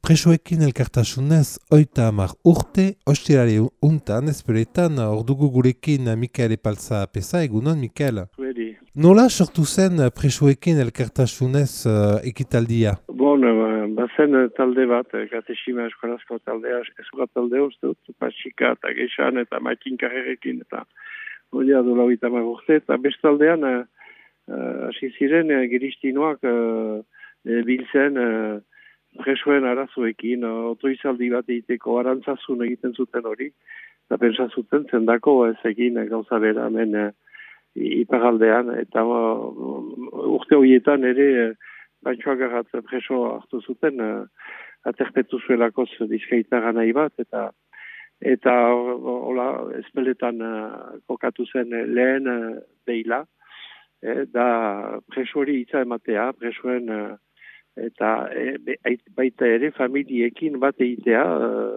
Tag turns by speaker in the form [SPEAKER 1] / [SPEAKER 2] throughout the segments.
[SPEAKER 1] Presoekin elkartasunez, 30 urte, ostirari untan, ezperetan, ordugu gurekin Mikael Epalza peza, egunon, Mikael.
[SPEAKER 2] Zuedi.
[SPEAKER 1] Nola sortu zen presoekin elkartasunez ekitaldia?
[SPEAKER 2] Bazen talde bat, katesima eskolazko taldea, eskola taldea uste dut, Patxika eta Geixan eta Maikin Karrerekin eta hori adola 30 urte, eta bestaldean hasi ziren giristinoak biltzen presoen arazoekin, otoizaldi bat egiteko arantzazun egiten zuten hori, eta pentsa zuten zendako ez egin gauza bera hemen iparaldean, eta urte horietan ere Bantxoak agat preso hartu zuten, aterpetu zuelakoz bizkaitara nahi bat, eta hola ezpeletan kokatu zen lehen beila, da preso hori hitza ematea, presoen eta baita ere familiekin bat egitea,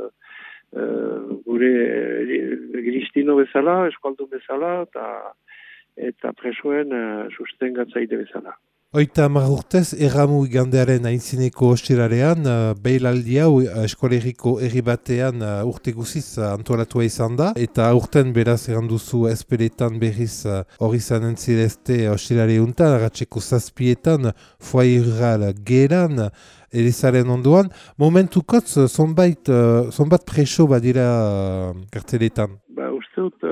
[SPEAKER 2] gure Gristino bezala, eskualdun bezala, eta presoen sustengatzaile bezala.
[SPEAKER 1] 30 urtez, erramu igandearen aintzineko ostirarean, behilaldi hau eskolegiko herri batean urte guziz antolatua izan da, eta urten beraz eranduzu ezperetan berriz hori zanen zirezte ostirare untan, agatzeko zazpietan, foai rural geran, Elizaren ondoan, momentukotz zonbat preso badira kartzeletan?
[SPEAKER 2] Uste dut,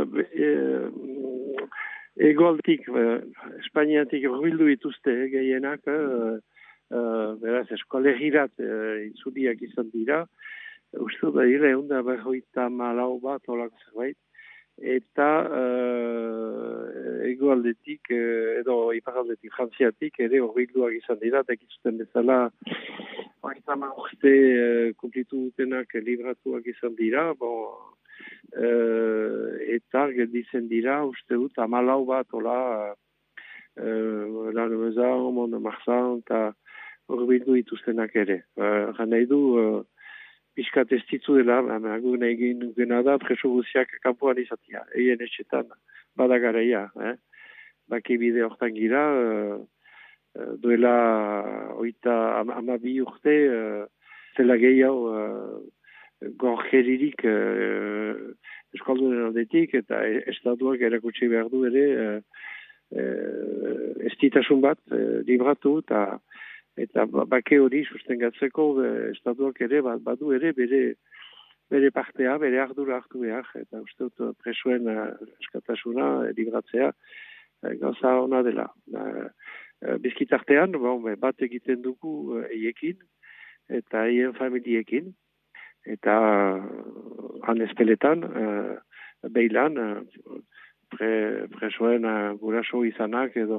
[SPEAKER 2] Egoaldik, Espainiatik horbildu dituzte gehienak, beraz eskolegirat itzuliak izan dira, uste da dira eunda 54 bat olako zerbait, eta egoaldetik edo iparaldetik, frantziatik ere horbilduak izan dira, eta ikizuten bezala 30 urte kumplitu dutenak libratuak izan dira, eta gelditzen dira, uste dut, 14 bat, Lannemezan, Mont-de-Marsan, eta horbildu dituztenak ere. Gan nahi du, pixkat ez ditzu dela, gu nahi gena da, preso guziak kanpoan izatea, eien etxetan, badagareia. Baki bide hortan gira, duela 12 urte, zela gehiago, gorgeririk eskaldunen aldetik eta estatuak erakutsi behar du ere estitasun bat libratu eta bake hori sustengatzeko estatuak ere badu ere bere partea, bere ardura hartu behar eta uste dut presoen eskatasuna libratzea gauza ona dela. Bizkitartean bat egiten dugu eiekin eta eien familiekin. Eta han ezpeletan, behilan, presoen guraso izanak edo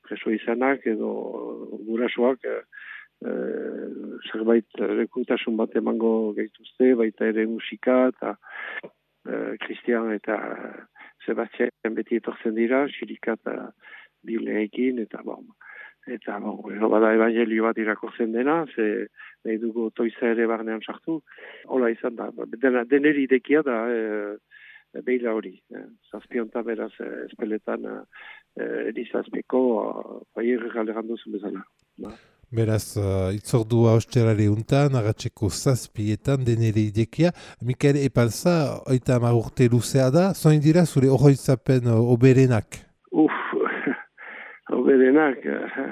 [SPEAKER 2] gurasoak zerbait rekutasun bat emango gaituzte, baita ere musika eta Christian eta Sebastian beti etortzen dira, xirika eta bileekin, eta bada evangelio bat irakortzen dena, nahi dugu toiza ere barnean sartu. Hola izan da, deneri idekia da behila hori. Zazpionta beraz ezpeletan edizazpeko faier galeran duzu bezala.
[SPEAKER 1] Beraz, itzordua osterare untan, agatzeko zazpietan deneri idekia. Mikael Epalza, 30 urte luzea da, zoin dira zure oroitzapen oberenak?
[SPEAKER 2] Oberenak,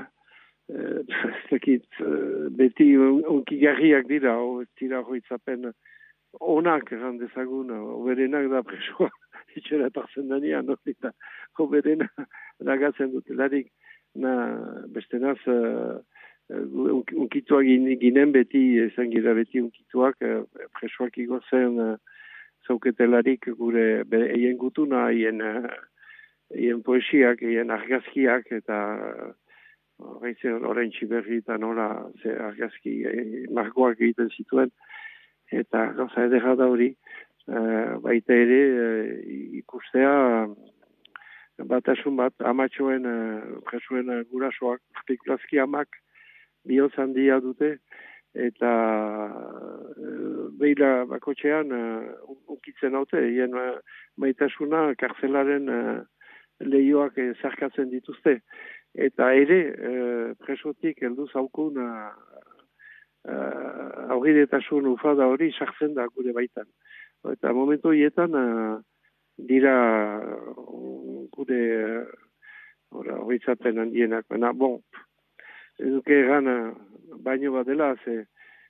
[SPEAKER 2] beti onkigarriak dira, tira hoitzapen onak dezagun, oberenak da presoa, itxera etortzen danean, eta oberenak dagatzen dutelarik, beste naz, unkituak ginen beti, esan gira beti unkituak, presoak igozen zauketelarik gure eien gutuna, eien poesiak, eien argazkiak, eta horrein txiberri eta nola argazki margoak egiten zituen, eta gauza edera da hori, baita ere ikustea batasun bat amatxoen presoen gurasoak, partikulazki amak bihotz handia dute, eta behila bakotxean unkitzen haute, eien maitasuna karzelaren lehioak zarkatzen dituzte. Eta ere, presotik heldu zaukun aurridetasun ufada hori sartzen da gure baitan. Eta momentu hietan dira gure horitzapen handienak. Baina, bon, eduke egan baino bat dela, ze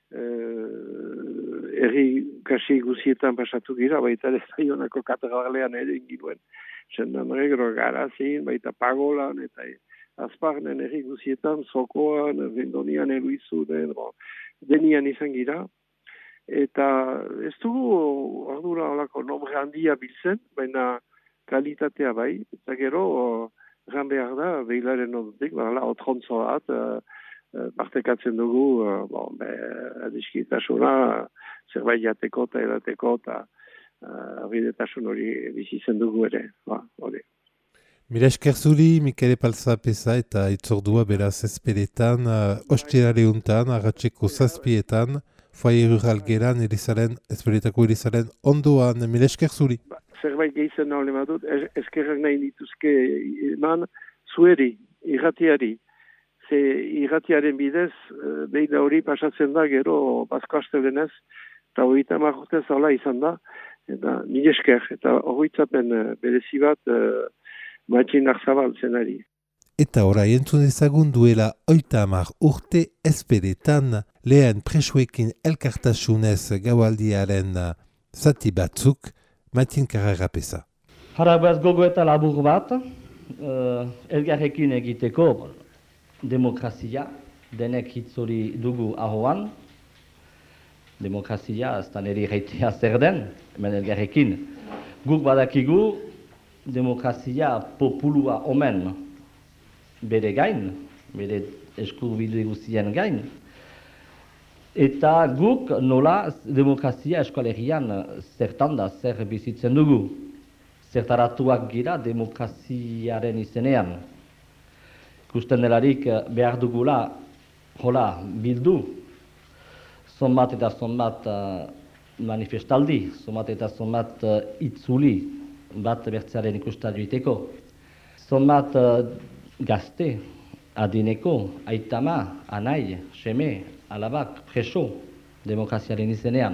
[SPEAKER 2] erri kasi guzietan pasatu gira, baita ere zaionako katedralean ere ingiruen. Sendan regro garazin, baita pagolan, eta azparnen erri guzietan, zokoan, vendonian, eluizunen, denian izan gira. Eta ez dugu ardura olako nombre handia biltzen, baina kalitatea bai, eta gero gan behar da, behilaren odutik, otrontzo bat, partekatzen dugu, adiskitasuna, zerbait jateko eta edateko, eta abidetasun hori bizitzen dugu ere, hori.
[SPEAKER 1] Mila esker zuri, Mikele Palza-Apeza eta itzordua beraz ezperetan, ostirare untan, arratseko 7:00, Foyer Rural Geran, ezperetako erizaren ondoan, mila esker zuri.
[SPEAKER 2] Zerbait gehizen nahi madut, eskerrak nahi dituzke eman zueri, irratiari. Ze irratiaren bidez, behin hori pasatzen da gero bazko astelenez, eta 30 urtez hala izan da, eta mila esker, eta horretzapen berezi bat Matxin Arzabal zenari.
[SPEAKER 1] Eta orai entzun ezagun duela 30 urte ezperetan lehen presoekin elkartasunez gaualdiaren zati batzuk, Matxin Karagapesa.
[SPEAKER 3] Hara behaz gogo eta labur bat, elgarrekin egiteko demokrazia, denek hitzori dugu ahoan. Demokrazia, ez da niri reitea zer den, hemen elgarrekin. Guk badakigu, demokrazia populua omen bere gain, bere eskubide guztien gain. Eta guk nola demokrazia eskualerian zertan da zer bizitzen dugu. Zertaratuak gira demokraziaren izenean. Ikusten delarik behar dugula hola bildu. Zonbat eta zonbat manifestaldi, zonbat eta zonbat itzuli bat bertzearen ikusta joiteko. Zonbat gazte, adineko, aitama, anai, seme, alabak, preso, demokraziaren izenean.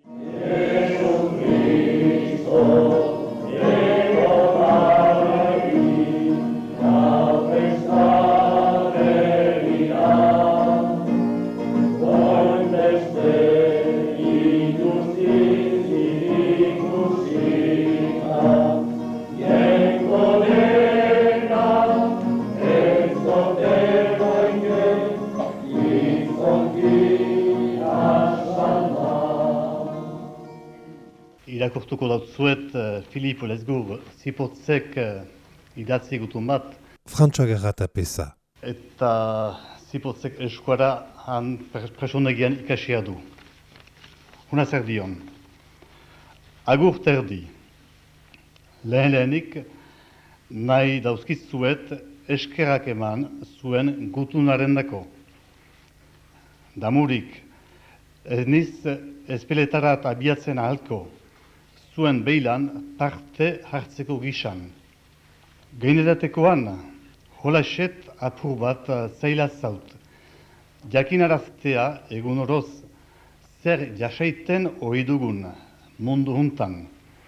[SPEAKER 4] Irakurtuko dut zuet Filip Lezgur zipotzek idatzi gutun bat.
[SPEAKER 1] Frantxoa Garratapesa.
[SPEAKER 4] Eta zipotzek eskuara han presonegian ikasia du. Huna zer dion. Agur terdi. Lehenik nahi dauzkitzuet eskerak eman zuen gutunaren dako. Damurik, ez niz espeletarat abiatzen ahalko. Zuen beilan parte hartzeko gisan. Gaineratekoan, holaxet apur bat zaila zaut. Jakinaraztea egun oroz zer jasaiten ohidugun mundu huntan.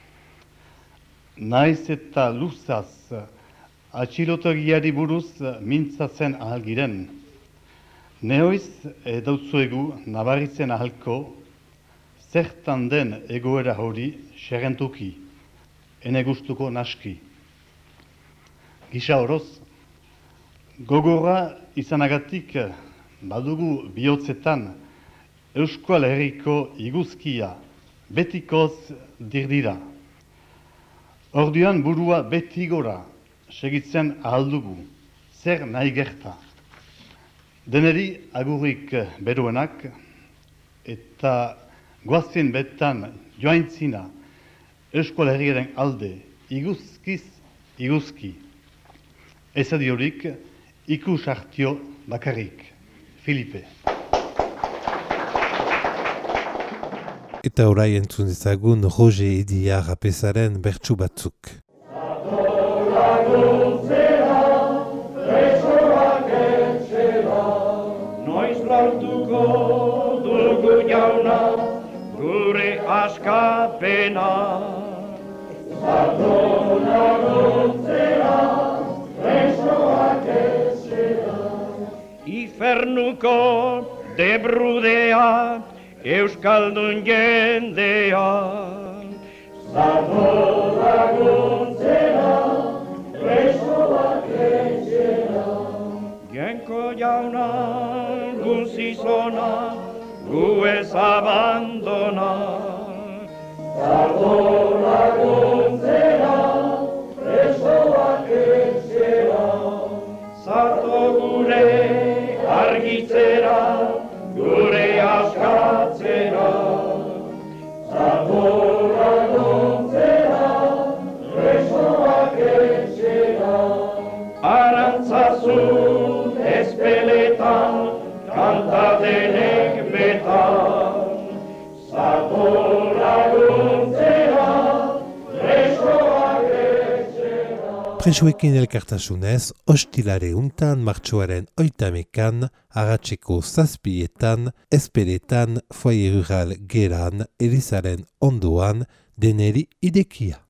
[SPEAKER 4] Naiz eta luzaz atxilotegiari buruz mintzatzen ahalgiren. Nehoiz dautzuegu nabaritzen ahalko zertan den egoera hori serentuki, ene gustuko naski. Gisa oroz, gogorra izanagatik badugu bihotzetan Euskal Herriko iguzkia betikoz dirdira. Orduan burua beti gora segitzen ahaldugu, zer nahi gerta. Deneri agurrik beruenak eta goazen betan joaintzina Euskal Herriaren alde iguzkiz iguzki. Ezadiorik ikus hartio bakarrik. Filipe.
[SPEAKER 1] Eta orai entzun ezagun Roger Ediar apesaren bertsu batzuk.
[SPEAKER 5] Noiz lortuko askapena. Zato laguntzera, presoak etxera. Ifernuko debrudea, euskaldun jendea. Zato laguntzera, presoak etxera. Genko jauna, guzizona, gu ez abandona. Zato laguntzera, presoak etxera. Zato gure argitzera, gure askatzera. Zato laguntzera, presoak etxera. Arantzazun ezpeletan, kanta denek betan. Zato laguntzera, presoak etxera.
[SPEAKER 1] Presoekin elkartasunez, ostilare untan martxoaren 8ean, Agatzeko 7etan, Ezpeletan, Foyer Rural Geran, Elizaren ondoan, deneri idekia.